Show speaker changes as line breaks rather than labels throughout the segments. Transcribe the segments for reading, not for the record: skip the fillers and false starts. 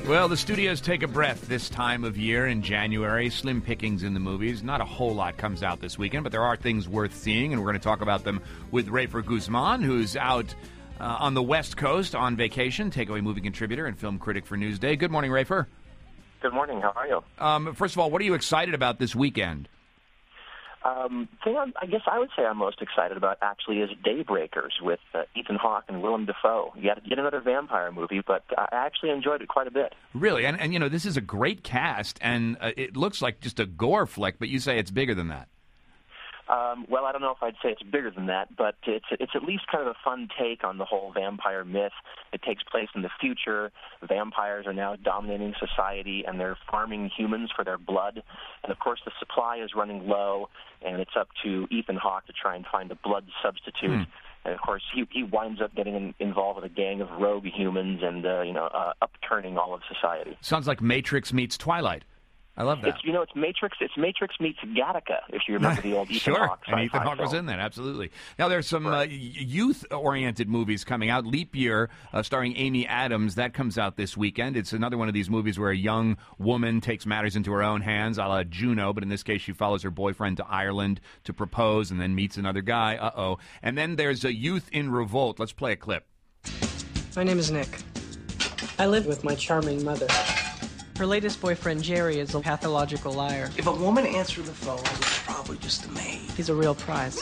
Well, the studios take a breath this time of year in January. Slim pickings in the movies. Not a whole lot comes out this weekend, but there are things worth seeing, and we're going to talk about them with Rafer Guzman, who's out on the West Coast on vacation, takeaway movie contributor and film critic for Newsday. Good morning, Rafer.
Good morning. How are you?
First of all, what are you excited about this weekend?
Thing I guess I would say I'm most excited about actually is Daybreakers with Ethan Hawke and Willem Dafoe. Yet another vampire movie, but I actually enjoyed it quite a bit.
Really? And you know, this is a great cast, and it looks like just a gore flick, but you say it's bigger than that.
Well, I don't know if I'd say it's bigger than that, but it's at least kind of a fun take on the whole vampire myth. It takes place in the future. Vampires are now dominating society, and they're farming humans for their blood. And, of course, the supply is running low, and it's up to Ethan Hawke to try and find a blood substitute. And, of course, he winds up getting involved with a gang of rogue humans and, upturning all of society.
Sounds like Matrix meets Twilight. I love that.
It's Matrix meets Gattaca, if you remember the old Ethan Hawke
sci-fi and Ethan Hawke was in that, absolutely. Now, there's some youth-oriented movies coming out. Leap Year, starring Amy Adams, that comes out this weekend. It's another one of these movies where a young woman takes matters into her own hands, a la Juno, but in this case she follows her boyfriend to Ireland to propose and then meets another guy. Uh-oh. And then there's a Youth in Revolt. Let's play a clip.
My name is Nick. I live with my charming mother. Her latest boyfriend, Jerry, is a pathological liar.
If a woman answered the phone, it's probably just a maid.
He's a real prize.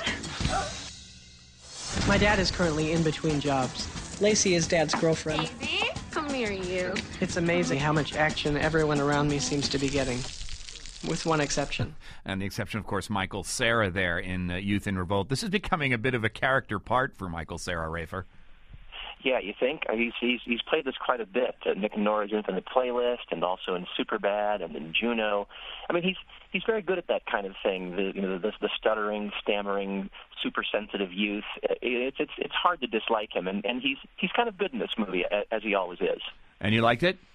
My dad is currently in between jobs. Lacey is Dad's girlfriend.
Baby, come here, you.
It's amazing how much action everyone around me seems to be getting, with one exception.
And the exception, of course, Michael Cera there in Youth in Revolt. This is becoming a bit of a character part for Michael Cera, Rafer.
Yeah, you think? He's played this quite a bit. Nick and Nora's Infinite Playlist, and also in Superbad and in Juno. I mean, he's very good at that kind of thing. The stuttering, stammering, super sensitive youth. It's hard to dislike him, and he's kind of good in this movie, as he always is.
And you liked it?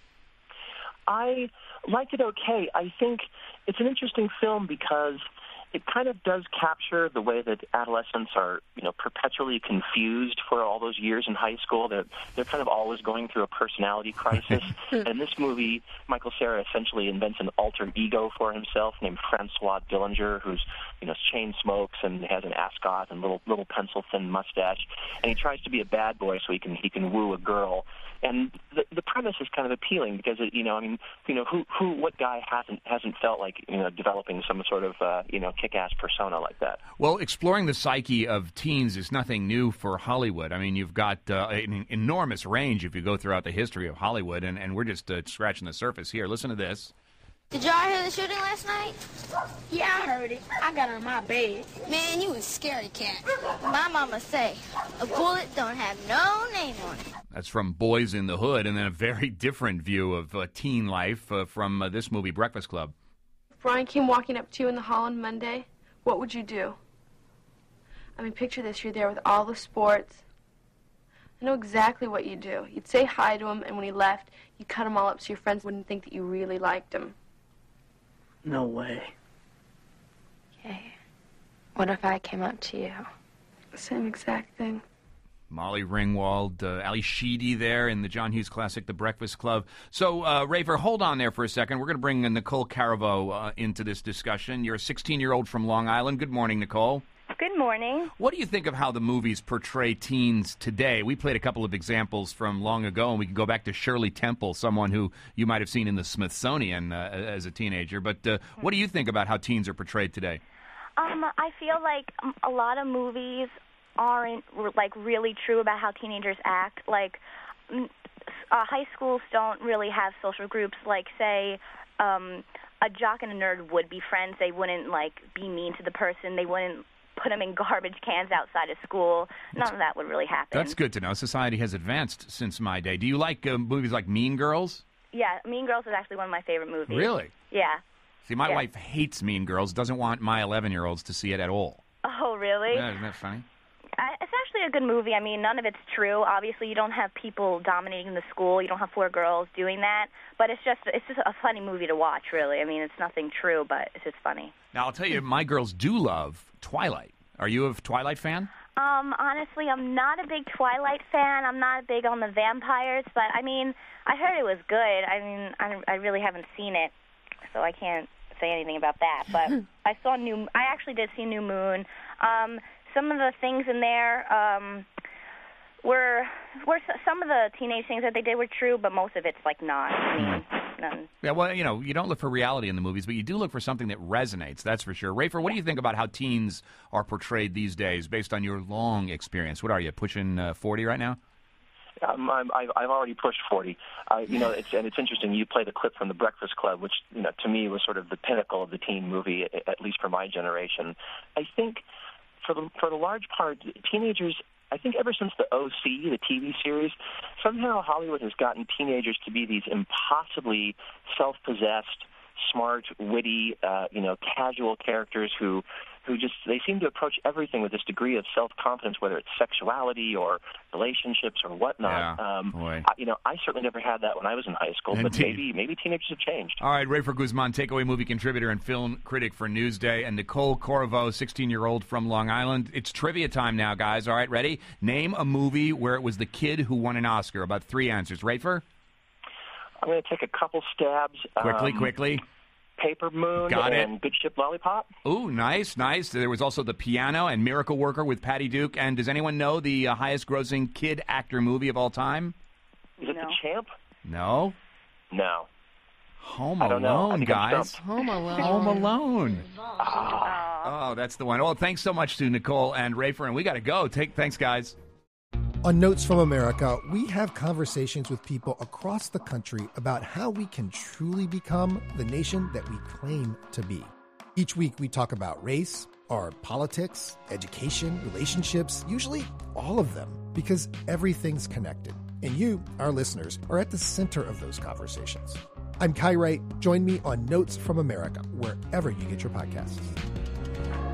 I liked it okay. I think it's an interesting film because it kind of does capture the way that adolescents are, perpetually confused for all those years in high school. They're kind of always going through a personality crisis. And in this movie, Michael Cera essentially invents an alter ego for himself named Francois Dillinger, who's, chain smokes and has an ascot and little pencil-thin mustache. And he tries to be a bad boy so he can woo a girl. And the premise is kind of appealing because what guy hasn't felt like developing some sort of kick-ass persona like that.
Well, exploring the psyche of teens is nothing new for Hollywood. I mean, you've got an enormous range if you go throughout the history of Hollywood, and we're just scratching the surface here. Listen to this.
Did y'all hear the shooting last night? Yeah, I heard it. I got on my bed. Man, you a scaredy cat. My mama say, a bullet don't have no name on it.
That's from Boys in the Hood, and then a very different view of teen life from this movie, Breakfast Club.
If Brian came walking up to you in the hall on Monday, what would you do? I mean, picture this. You're there with all the sports. I know exactly what you'd do. You'd say hi to him, and when he left, you'd cut him all up so your friends wouldn't think that you really liked him.
No way.
Okay. What if I came up to you? Same exact thing.
Molly Ringwald, Ali Sheedy there in the John Hughes classic, The Breakfast Club. So, Rafer, hold on there for a second. We're going to bring Nicole Caraveau into this discussion. You're a 16-year-old from Long Island. Good morning, Nicole.
Good morning.
What do you think of how the movies portray teens today? We played a couple of examples from long ago, and we can go back to Shirley Temple, someone who you might have seen in the Smithsonian as a teenager. But what do you think about how teens are portrayed today?
I feel like a lot of movies aren't really true about how teenagers act. High schools don't really have social groups. Say a jock and a nerd would be friends. They wouldn't be mean to the person. They wouldn't put them in garbage cans outside of school. None of that would really happen.
That's good to know. Society has advanced since my day. Do you like movies like Mean Girls?
Yeah, Mean Girls is actually one of my favorite movies.
Really?
Yeah.
See, my wife hates Mean Girls, doesn't want my 11-year-olds to see it at all.
Oh, really?
Yeah, isn't that funny?
It's actually a good movie. I mean, none of it's true. Obviously, you don't have people dominating the school. You don't have 4 girls doing that. But it's just a funny movie to watch, really. I mean, it's nothing true, but it's just funny.
Now, I'll tell you, my girls do love Twilight. Are you a Twilight fan?
Honestly, I'm not a big Twilight fan. I'm not big on the vampires, but I mean, I heard it was good. I mean, I really haven't seen it, so I can't say anything about that. But I actually did see New Moon. Some of the things in there were some of the teenage things that they did were true, but most of it's like not. I mean, none.
Yeah, well, you don't look for reality in the movies, but you do look for something that resonates, that's for sure. Rafer, what do you think about how teens are portrayed these days based on your long experience? What are you, pushing 40 right now?
I've already pushed 40. It's interesting. You played a clip from The Breakfast Club, which to me was sort of the pinnacle of the teen movie, at least for my generation. I think for the large part, teenagers. I think ever since the OC, the TV series, somehow Hollywood has gotten teenagers to be these impossibly self-possessed, smart, witty, casual characters who just, they seem to approach everything with this degree of self-confidence, whether it's sexuality or relationships or whatnot.
Yeah,
I certainly never had that when I was in high school, but maybe teenagers have changed.
All right, Rafer Guzman, takeaway movie contributor and film critic for Newsday, and Nicole Corvo, 16-year-old from Long Island. It's trivia time now, guys. All right, ready? Name a movie where it was the kid who won an Oscar. About 3 answers. Rafer?
I'm going to take a couple stabs.
Quickly.
Paper Moon
Got it.
and Good Ship Lollipop.
Ooh, nice. There was also The Piano and Miracle Worker with Patty Duke. And does anyone know the highest-grossing kid actor movie of all time?
Is it The Champ?
No.
No.
Home
I don't know.
Alone, guys.
Home Alone.
Home Alone. Oh, that's the one. Well, thanks so much to Nicole and Rafer, and we got to go. Thanks, guys.
On Notes from America, we have conversations with people across the country about how we can truly become the nation that we claim to be. Each week, we talk about race, our politics, education, relationships, usually all of them, because everything's connected. And you, our listeners, are at the center of those conversations. I'm Kai Wright. Join me on Notes from America, wherever you get your podcasts.